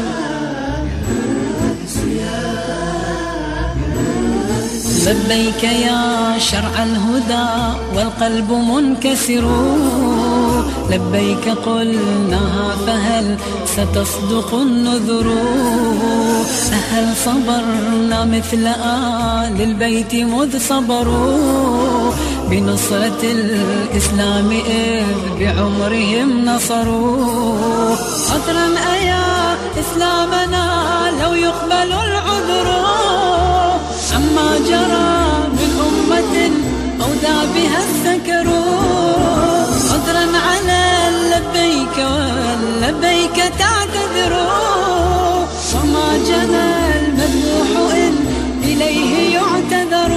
[SPEAKER 13] لبيك يا شرع الهدى والقلب منكسر، لبيك قلناها فهل ستصدق النذر. هل صبرنا مثل آل البيت مذ صبروا، بنصرة الإسلام إذ بعمرهم نصروا. عذرا أيا إسلامنا لو يقبل العذر، عما جرى من أمة أودى بها السكر. عذرا على لبيك واللبيك تعتذر، وما جنى المذبوح إن إليه يعتذر.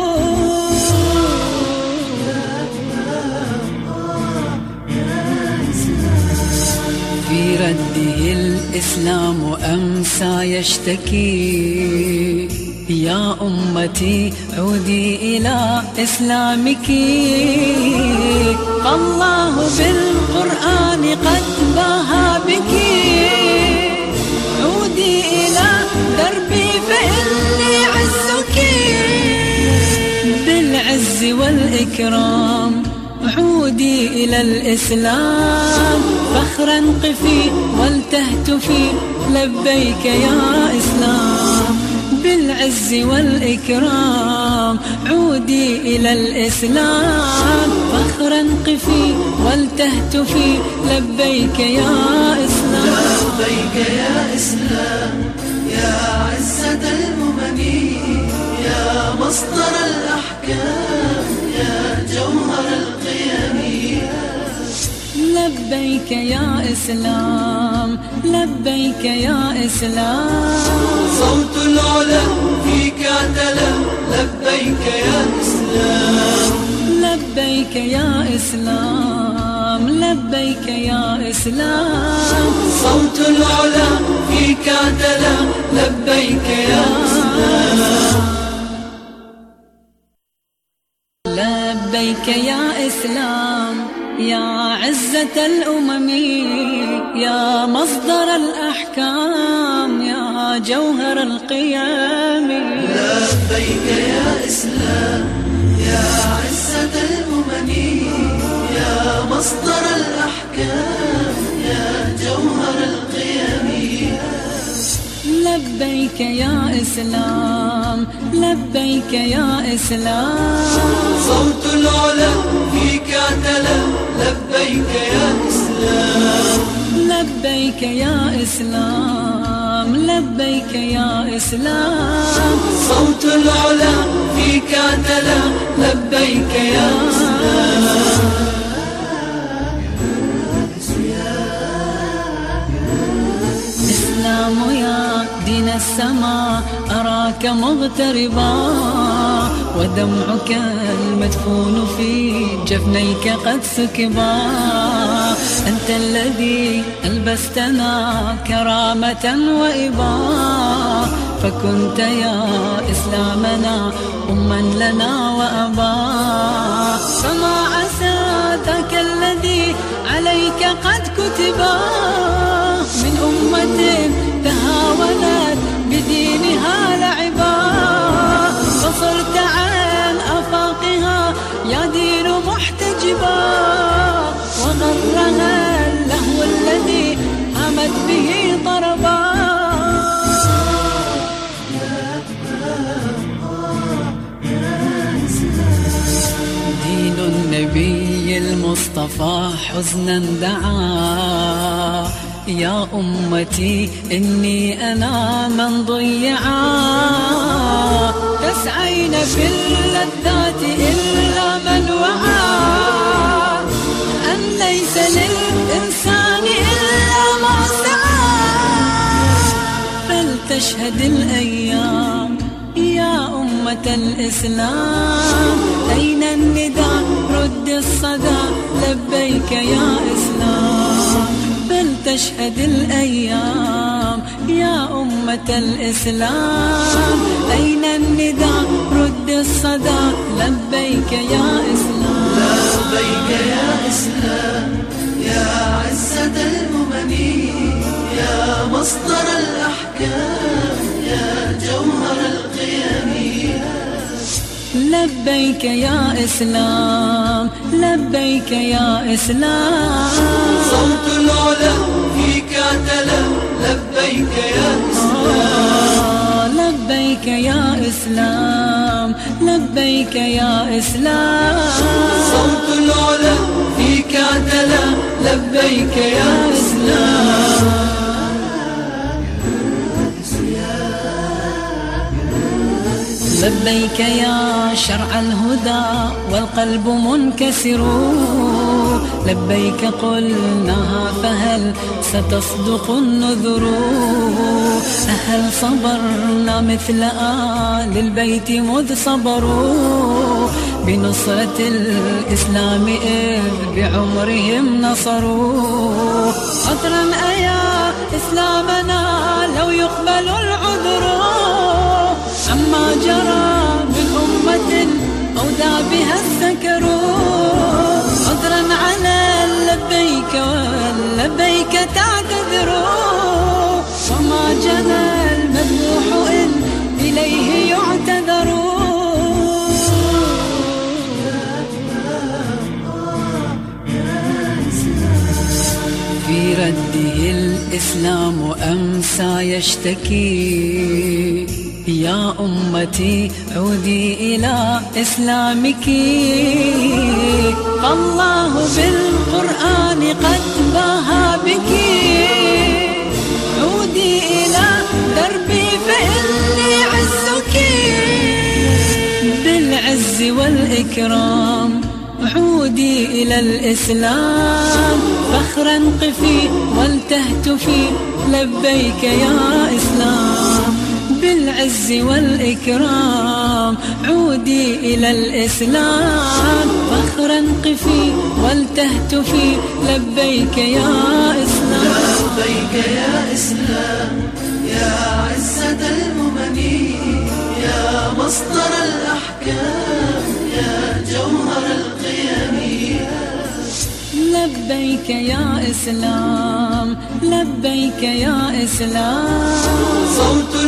[SPEAKER 13] في رده الإسلام أمسى يشتكي، يا أمتي عودي إلى إسلامك. فالله بالقرآن قد باها بك، عودي إلى دربي فإني عزك. بالعز والإكرام عودي إلى الإسلام، فخرا قفي ولتهتفي لبيك يا إسلام. بالعز والإكرام عودي إلى الإسلام، فخرا قفي ولتهتفي لبيك يا إسلام.
[SPEAKER 12] لبيك يا إسلام يا عزة الأمم، يا مصدر الأحكام، يا جوهر القيم.
[SPEAKER 13] لبيك يا إسلام، لبيك يا إسلام.
[SPEAKER 12] صوت العلا فيك اعتلى لبيك يا إسلام.
[SPEAKER 13] لبيك يا إسلام، لبيك يا إسلام.
[SPEAKER 12] صوت العلا فيك اعتلى لبيك يا إسلام.
[SPEAKER 13] لبيك يا إسلام يا عزة الأمم، يا مصدر الأحكام، يا جوهر القيام.
[SPEAKER 12] لبيك يا إسلام يا عزة الأمم يا مصدر الأحكام يا جوهر القيم.
[SPEAKER 13] لبيك يا إسلام لبيك يا إسلام.
[SPEAKER 12] صوت العلا فيك اعتلى لبيك يا إسلام.
[SPEAKER 13] لبيك يا إسلام لبيك يا إسلام.
[SPEAKER 12] صوت العلا فيك اعتلى لبيك يا إسلام.
[SPEAKER 13] إسلام يا دين السماء أراك مغتربا ودمعك المدفون في جفنيك قد سكبا. أنت الذي ألبستنا كرامة وإبا فكنت يا إسلامنا أما لنا وأبا. فما عسى ذاك الذي عليك قد كتبا من أمة تهاونت بدينها لعبا. فصرت عن أفاقها يا دين محتجبا وغرها اللهو الذي همت به طربا. دين النبي المصطفى حزنا دعا يا أمتي إني أنا من ضيعا. تسعين في اللذات إلا من وعى أن ليس للإنسان إلا ما سعى. فلتشهد الأيام يا أمة الإسلام. أين النداء رد الصدى لبيك يا إسلام. فلتشهد الأيام يا أمة الإسلام. أين النداء رد الصدى لبيك يا إسلام.
[SPEAKER 12] لبيك يا إسلام يا عزة الأمم يا مصدر الأحكام يا جوهر القيم.
[SPEAKER 13] لبيك يا إسلام لبيك يا إسلام.
[SPEAKER 12] صوت العلا فيك اعتلى لبيك يا إسلام.
[SPEAKER 13] لبيك يا إسلام لبيك يا إسلام.
[SPEAKER 12] صوت العلا فيك اعتلى لبيك يا إسلام.
[SPEAKER 13] لبيك يا شرع الهدى والقلب منكسر. لبيك قلناها فهل ستصدق النذر. هل صبرنا مثل آل البيت مذ صبروا بنصرة الإسلام إذ بعمرهم نصروا. عذرا أيا إسلامنا لو يقبل العذر عما جرى من أمة أودى بها السكر. عذرا على لبيك واللبيك تعتذر وما جنى المذبوح إن إليه يعتذر. في رده الإسلام أمسى يشتكي. يا أمتي عودي إلى إسلامك. فالله بالقرآن قد باها بك. عودي إلى دربي فإني عزك. بالعز والإكرام عودي إلى الإسلام. فخرا قفي ولتهتفي لبيك يا إسلام. بالعز والإكرام عودي إلى الإسلام. فخرا قفي ولتهتفي لبيك يا إسلام.
[SPEAKER 12] لبيك يا إسلام يا عزة الأمم يا مصدر الأحكام يا جوهر القيم.
[SPEAKER 13] لبيك يا إسلام لبيك يا إسلام.
[SPEAKER 12] صوت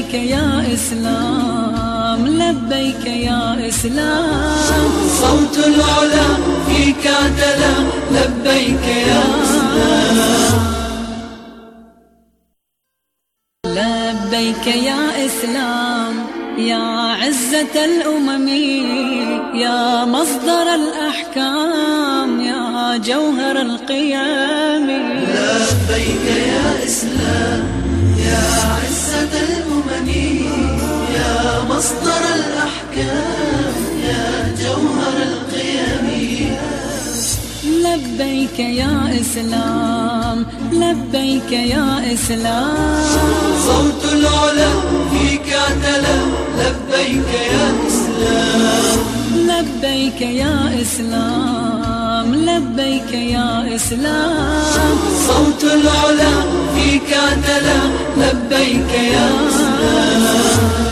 [SPEAKER 13] لبيك يا إسلام، لبيك يا إسلام. صوت العلا فيك اعتلى، لبيك يا إسلام. لبيك يا إسلام يا عزة الأمم، يا مصدر الأحكام، يا جوهر القيام.
[SPEAKER 12] لبيك يا إسلام يا عزة الأمم، يا مصدر الأحكام، يا جوهر القيم.
[SPEAKER 13] لبيك يا إسلام، لبيك يا إسلام.
[SPEAKER 12] صوت العلا فيك اعتلى، لبيك يا إسلام.
[SPEAKER 13] لبيك يا إسلام، لبيك يا إسلام.
[SPEAKER 12] صوت العلا فيك اعتلى، لبيك يا إسلام.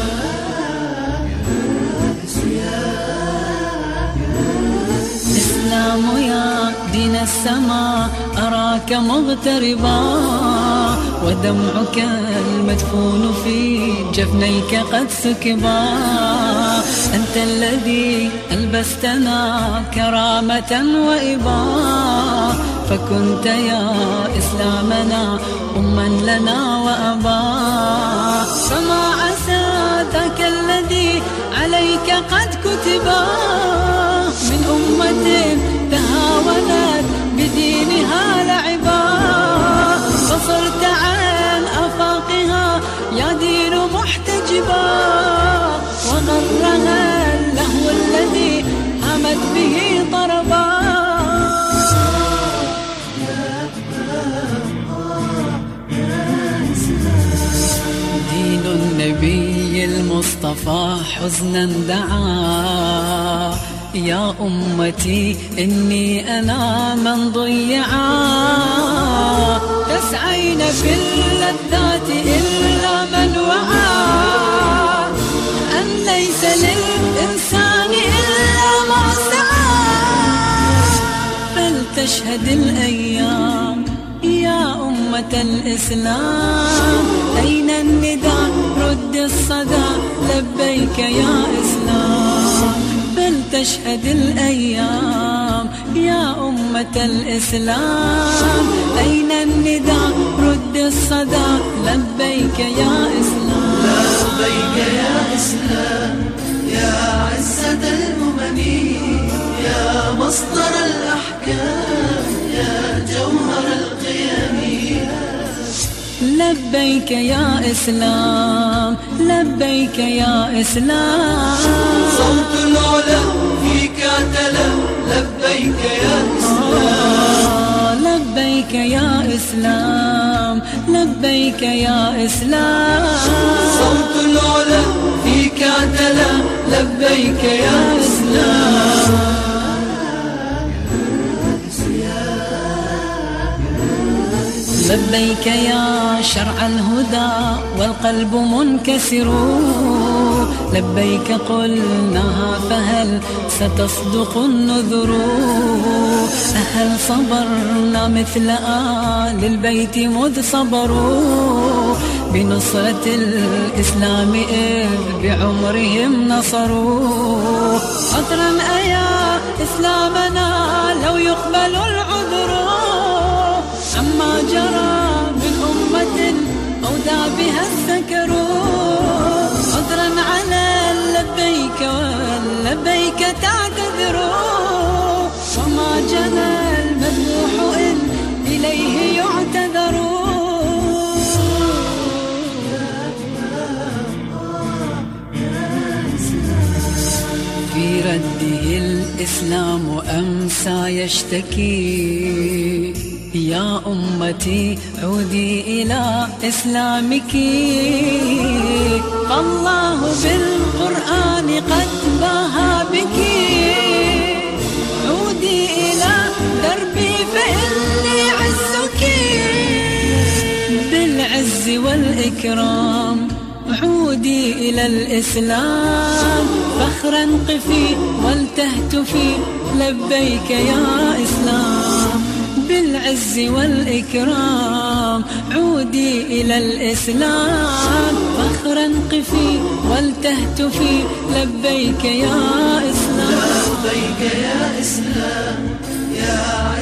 [SPEAKER 13] إسلام يا دين السماء أراك مغتربا، ودمعك المدفون في جفنيك قد سكبا. أنت الذي ألبستنا كرامة وإبا، فكنت يا إسلامنا أما لنا وأبا. فما عسى ذاك الذي عليك قد كتبا، من أمة تهاونت بدينها لعبا. فصرت عن أفاقها يا دين محتجبا، وغرها اللهو الذي همت به طربا. دين النبي المصطفى حزنا دعا، يا أمتي إني أنا من ضيعا. تسعين في اللذات إلا من وعى، أن ليس للإنسان إلا ما سعى. فلتشهد الأيام يا أمة الإسلام، أين النداء رد الصدى، لبيك يا إسلام. فلتشهد الأيام يا أمة الإسلام، أين النداء رد الصدى، لبيك يا إسلام.
[SPEAKER 12] لبيك يا إسلام يا عزة الأمم، يا مصدر الأحكام، يا جوهر القيم.
[SPEAKER 13] لبيك يا إسلام، لبيك يا إسلام.
[SPEAKER 12] صوت العلا فيك اعتلى، لبيك يا إسلام.
[SPEAKER 13] لبيك يا إسلام، لبيك يا إسلام.
[SPEAKER 12] صوت العلا فيك اعتلى، لبيك يا إسلام.
[SPEAKER 13] لبيك يا شرع الهدى والقلب منكسر، لبيك قلناها فهل ستصدق النذر. هل صبرنا مثل آل البيت مذ صبروا، بنصرة الإسلام إذ بعمرهم نصروا. عذرا أيا إسلامنا لو يقبل العذر، عما جرى من أمة أودى بها السكر. عذرا على لبيك واللبيك تعتذر، وما جنى المذبوح إن إليه يعتذر. في رده الإسلام أمسى يشتكي، يا أمتي عودي إلى إسلامك. فالله بالقرآن قد باها بك، عودي إلى دربي فإني عزك. بالعز والإكرام عودي إلى الإسلام، فخرا قفي ولتهتفي، لبيك يا إسلام. بالعز العز والإكرام عودي إلى الإسلام فخرا قفي ولتهتفي لبيك يا إسلام لبيك يا إسلام يا